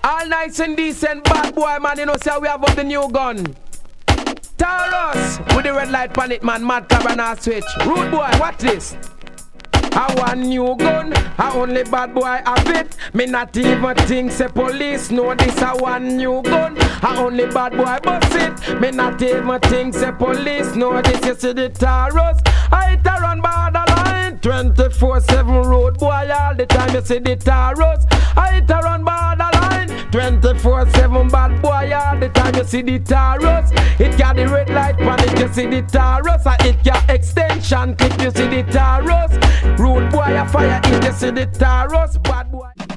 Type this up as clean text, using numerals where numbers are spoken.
All nice and decent bad boy, man. You know, say we have up the new gun. Taurus with the red light pan it, man. Mad Cabana switch. Rude boy, what this? I want new gun, I only bad boy have it. Me not even think say police know this. I want new gun, I only bad boy bust it. Me not even think say police know this. You see the Taurus, I hit a run borderline 24/7 road boy all the time. You see the Taurus, I hit a run borderline 24/7 bad boy all the time. You see the Taurus, it got the red light pan it. You see the Taurus, I hit your extension clip. You see the Taurus. Rude boy a fire in, you see the Taurus, bad boy.